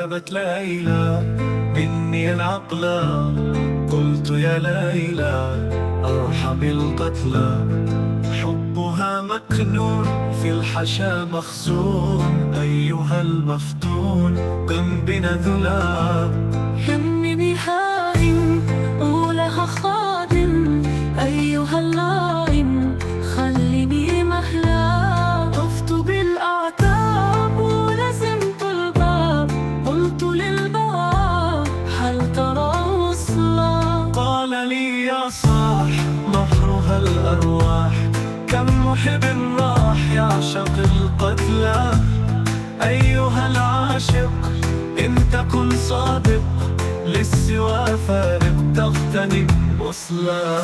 طلبت ليلى مني العقل، قلت يا ليلى ارحمي القتلى. حبها مكنون في الحشا مخزون، أيها المفتون قم بنا ذلاب. همي بهائم ولها خادم، أيها اللائم خليني مهلا. طفت بالأعتاب ولزمت الباب، قلت للبواب هل ترى وصلا. قال لي يا صاح مهرها الأرواح، كم محب راح يعشق القتلى. أيها العاشق إن تكن صادق، للسوى فارق تغتنم وصلا.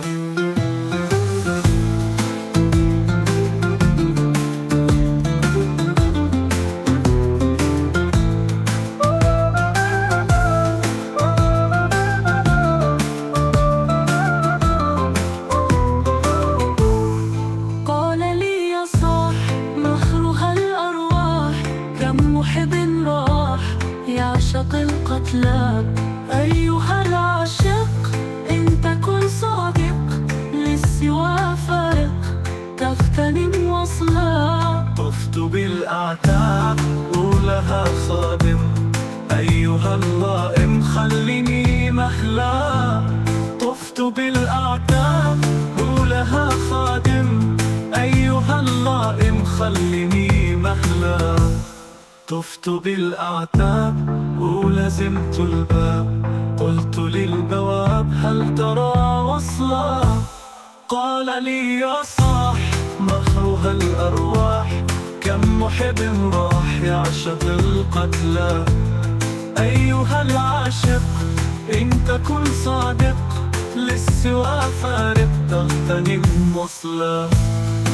محب راح يعشق القتلى. أيها العاشق إن تكن صادق، للسوى فارق تغتنم وصلا. طفت بالأعتاب ولها خادم، أيها اللائم خلني مهلا. طفت بالأعتاب ولها خادم، أيها اللائم خلني مهلا. طفت بالأعتاب ولزمت الباب، قلت للبواب هل ترى وصلا. قال لي يا صاح مهرها الأرواح، كم محب راح يعشق القتلى. أيها العاشق إن تكن صادق، للسوى فارق تغتنم وصلا.